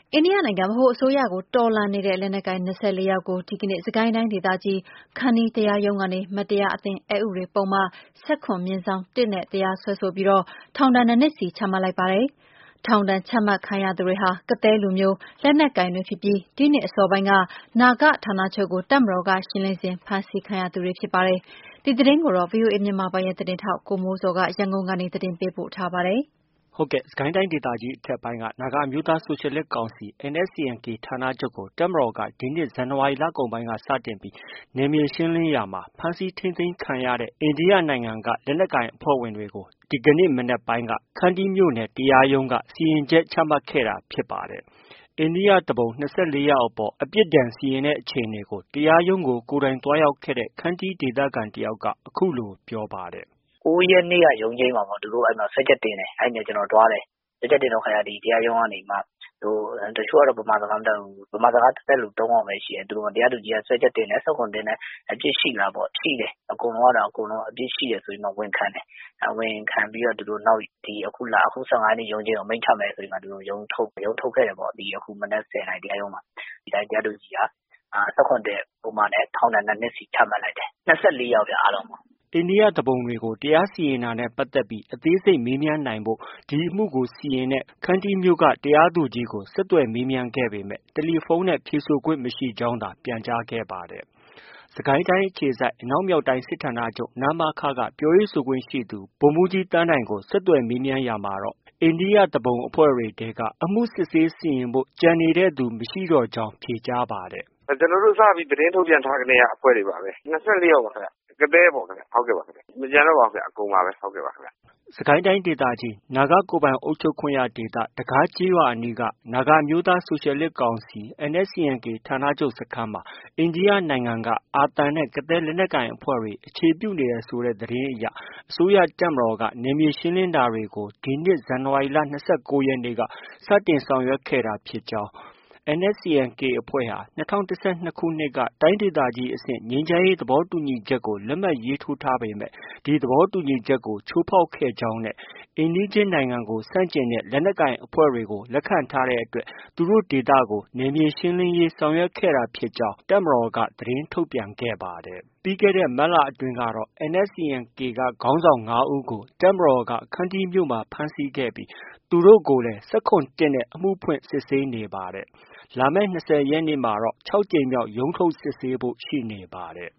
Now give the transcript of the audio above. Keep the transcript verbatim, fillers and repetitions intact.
အိန္ဒိယနိုင်ငံဗဟိုအစိုးရကိုတော်လှန်နေတဲ့လက်နက်ကိုင်၂၄ယောက်ကိုဒီကနေ့စစ်ကိုင်းတိုင်းဒေသကြီးခန္တီးတရားရုံးကနေမတရားအသင်းအက်ဥပဒေပုဒ်မ ၁၇/၁ နဲ့တရားစွဲဆိုပြီးထောင်ဒဏ်၂နှစ်စီချမှတ်လိုက်ပါတယ်။ထောင်ဒဏ်ချမှတ်ခံရသူတွေဟာကသည်းလူမျိုးလက်နက်ကိုင်တွေဖြစ်ပြီးဒီနှစ်အစောပိုင်းကနာဂဌာနချုပ်ကိုတပ်မတော်ကရှင်းလင်းစဉ်ဖမ်းဆီးခံရသူတွေဖြစ်ပါတယ်။ဒီသတင်းကိုဗွီအိုအေမြန်မာပိုင်းရဲ့သတင်းထောက်ကိုမိုးဇော်ကရန်ကုန်ကနေသတင်းပေးပို့ထားပါတယ်။ဟုတ်ကဲ့ စစ်ကိုင်းတိုင်းဒေသကြီးအထက်ပိုင်းက နာဂအမျိုးသားဆိုရှယ်လစ်ကောင်စီ N S C N K ဌာနချုပ်ကိုတပ်မတော်ကဒီနှစ်ဇန်နဝါရီလကုန်ပိုင်းကစတင်ပြီးနယ်မြေရှင်းလင်းရာမှာဖမ်းဆီးထိန်းသိမ်းခံရတဲ့အိန္ဒိယနိုင်ငံကလက်နက်ကိုင်အဖွဲ့ဝင်တွေကိုဒီကနေ့မနက်ပိုင်းကခန္တီးမြို့နယ်တရားရုံးကစီရင်ချက်ချမှတ်ခဲ့တာဖြစ်ပါတယ်။ အိန္ဒိယသူပုန်၂၄ယောက်အပေါ်အပြစ်ဒဏ်စီရင်တဲ့အခြေအနေကိုတရားရုံးကိုကိုယ်တိုင်သွားရောက်ခဲ့တဲ့ခန္တီးဒေသခံတစ်ယောက်ကအခုလိုပြောပါတယ်။ "၉ရက်နေ့ကရုံးချိန်းမှာပေါ့သူတို့စွဲချက်တင်တယ်။အဲ့ဒီနေ့ကျနော်သွားတယ်။စွဲချက်တင်တဲ့အခါကျတရားရုံးကနေမှတချို့ကတော့ဗမာစကားမတတ်ဘူး။ဗမာစကားတတ်တဲ့လူ၃ယောက်ပဲရှိတယ်။တရားသူကြီးကစွဲချက်တင်တယ်၁၇တင်တယ်အပြစ်ရှိလားပေါ့ရှိတယ်။အကုန်လုံးကတော့အပြစ်ရှိတယ်ဆိုပြီးမှဝန်ခံတယ်။ဝန်ခံပြီးတော့သူတို့နောက်အခု၁၅ရက်နေ့ရုံးချိန်းကိုအမိန့်ချမယ်ဆိုပြီးမှသူတို့ရုံးထုတ်ခဲ့တယ်ပေါ့။အခုမနက်၁၀နာရီတရားရုံးမှာဒီတိုင်းတရားသူကြီးက၁၇ပုဒ်မနဲ့ထောင်ဒဏ်၂နှစ်စီချမှတ်လိုက်တယ်။၂၄ယောက်ဗျအားလုံးပေါင်း။ " အိန္ဒိယသူပုန်တွေကိုတရားစီရင်တာနဲ့ပတ်သက်ပြီးအသေးစိတ်မေးမြန်းနိုင်ဖို့ဒီအမှုကိုစီရင်တဲ့ခန္တီးမြို့ကတရားသူကြီးကိုဆက်သွယ်မေးမြန်းခဲ့ပေမဲ့ တယ်လီဖုန်းနဲ့ဖြေဆိုခွင့်မရှိကြောင်းသာပြန်ကြားခဲ့ပါတယ်။ စစ်ကိုင်းတိုင်းအခြေစိုက်အနောက်မြောက်တိုင်းစစ်ဌာနချုပ် နမခ က ပြောရေးဆိုခွင့်ရှိသူဗိုလ်မှုးကြီးသန်းနိုင်ကိုဆက်သွယ်မေးမြန်းရာမှာတော့ အိန္ဒိယသူပုန်အဖွဲ့တွေထဲက အမှုစစ်ဆေးစီရင်ဖို့ကျန်နေတဲ့သူမရှိတော့ကြောင်းဖြေကြားပါတယ်။ "ကျနော်တို့စပြီးသတင်းထုတ်ပြန်ထားကတည်းကအဖွဲ့တွေပါပဲ။၂၄ယောက်ပါခင်ဗျ။ကသည်းပေါ့ခင်ဗျ။ဟုတ်ကဲ့ပါခင်ဗျ။မကျန်တော့ပါဘူးခင်ဗျအကုန်ပါပဲဟုတ်ကဲ့ပါခင်ဗျ။ " စစ်ကိုင်းတိုင်းဒေသကြီး နာဂကိုယ်ပိုင်အုပ်ချုပ်ခွင့်ရဒေသ တဂါးကျေးရွာအနီးက နာဂအမျိုးသားဆိုရှယ်လစ်ကောင်စီ N S C N K ဌာနချုပ်စခန်းမှာအိန္ဒိယနိုင်ငံက အာသံနဲ့ ကသည်းလက်နက်ကိုင်အဖွဲ့တွေအခြေပြုနေတယ်ဆိုတဲ့သတင်းအရအစိုးရတပ်မတော်ကနယ်မြေရှင်းလင်းတာတွေကိုဒီနှစ် ဇန်နဝါရီလ၂၉ရက်နေ့က စတင်ဆောင်ရွက်ခဲ့တာဖြစ်ကြောင်း၊ N S C N K အဖွဲ့ဟာ ၂၀၁၂ခုနှစ်က တိုင်းဒေသကြီးအဆင့်ငြိမ်းချမ်းရေးသဘောတူညီချက်ကိုလက်မှတ်ရေးထိုးထားပေမဲ့ ဒီသဘောတူညီချက်ကိုချိုးဖောက်ခဲ့ကြောင်းနဲ့ အိမ်နီးချင်းနိုင်ငံကိုဆန့်ကျင်တဲ့လက်နက်ကိုင်အဖွဲ့တွေကိုလက်ခံထားတဲ့အတွက် သူတို့ဒေသကိုနယ်မြေရှင်းလင်းရေးဆောင်ရွက်ခဲ့တာဖြစ်ကြောင်းတပ်မတော်က သတင်းထုတ်ပြန်ခဲ့ပါတယ်။ ပြီးခဲ့တဲ့မတ်လအတွင်းကတော့ N S C N K က ခေါင်းဆောင်၅ဦးကို တပ်မတော်က ခန္တီးမြို့မှာဖမ်းဆီးခဲ့ပြီးသူတို့ကိုလည်း ၁၇/၁နဲ့ အမှုဖွင့်စစ်ဆေးနေပါတယ်။ လာမယ့်၂၀ရက်နေ့မှာတော့၆ကြိမ်မြောက်ရုံးထုတ်စစ်ဆေးဖို့ရှိနေပါတယ်